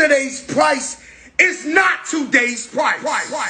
yesterday's price is not today's price.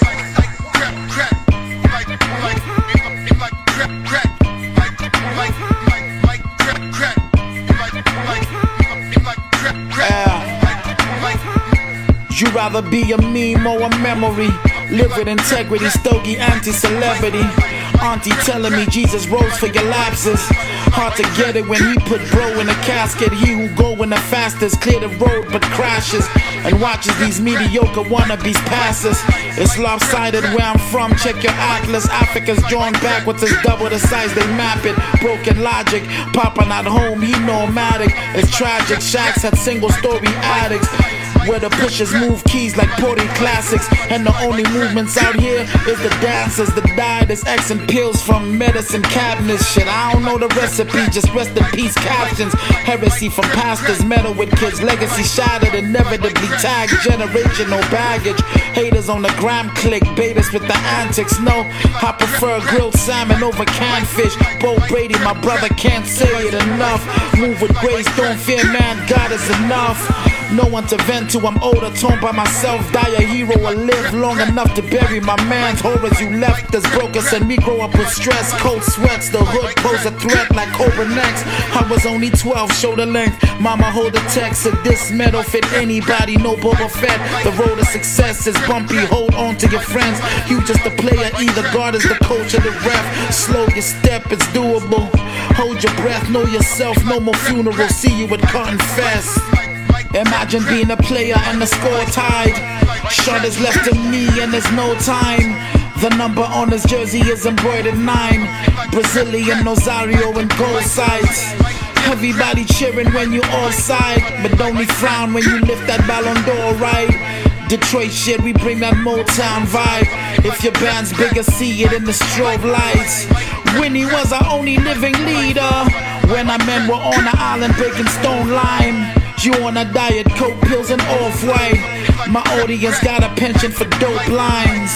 You'd rather be a meme or a memory. Live with integrity, stogie, anti-celebrity. Auntie telling me Jesus rose for your lapses. Hard to get it when he put bro in a casket. He who go in the fastest clear the road but crashes and watches these mediocre wannabes passes. It's lopsided where I'm from, check your atlas. Africa's drawn backwards, it's double the size, they map it. Broken logic, Papa not home, he nomadic. It's tragic, shacks had single story attics where the pushers move keys like Porty classics. And the only movements out here is the dancers, the dieters, X and pills from medicine cabinets. Shit, I don't know the recipe, just rest in peace captions. Heresy from pastors, meddle with kids, legacy shattered, inevitably tagged, generational baggage. Haters on the gram click, betas with the antics. No, I prefer grilled salmon over canned fish. Bo Brady, my brother, can't say it enough. Move with grace, don't fear man, God is enough. No one to vent to, I'm older, torn by myself. Die a hero or live long enough to bury my man's horrors. You left us broke us and me grow up with stress. Cold sweats, the hood pose a threat like Cobra Next. I was only 12, shoulder length. Mama hold the text, said this metal fit anybody, no Boba Fett. The road to success is bumpy, hold on to your friends. You just a player, either God is the coach or the ref. Slow your step, it's doable. Hold your breath, know yourself, no more funerals. See you at Cotton Fest. Imagine being a player and the score tied. Shot is left to me and there's no time. The number on his jersey is embroidered 9. Brazilian Osario and goal sides. Everybody cheering when you offside, but only frown when you lift that Ballon d'Or right. Detroit shit, we bring that Motown vibe. If your band's bigger, see it in the strobe lights. Winnie was our only living leader. When our men were on the island breaking stone lime. You on a diet, coke pills and off-white. My audience got a penchant for dope lines.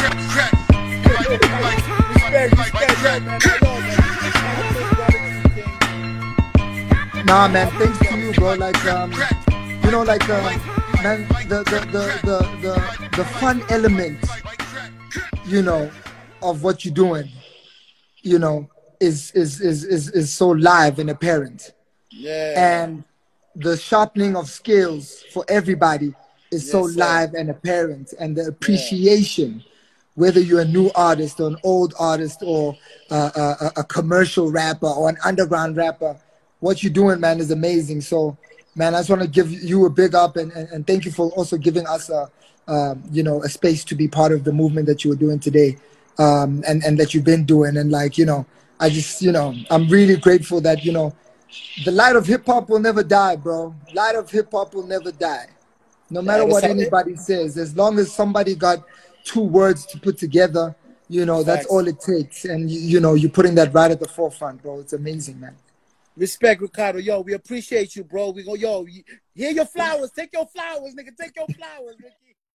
Nah, man, thanks to you, bro. Like, you know, like, man, the fun element, you know, of what you're doing, you know, is so live and apparent. Yeah. And the sharpening of skills for everybody is so live and apparent, and the appreciation, whether you're a new artist or an old artist or a commercial rapper or an underground rapper, what you're doing, man, is amazing. So, man, I just want to give you a big up and thank you for also giving us you know, a space to be part of the movement that you were doing today, and that you've been doing. And like, you know, I just, you know, I'm really grateful that, you know, the light of hip-hop will never die, bro. Light of hip-hop will never die. No matter what anybody says, as long as somebody got 2 words to put together, you know, that's all it takes. And, you know, you're putting that right at the forefront, bro. It's amazing, man. Respect, Ricardo. Yo, we appreciate you, bro. We go, yo, hear your flowers. Take your flowers, nigga. Take your flowers, Ricky.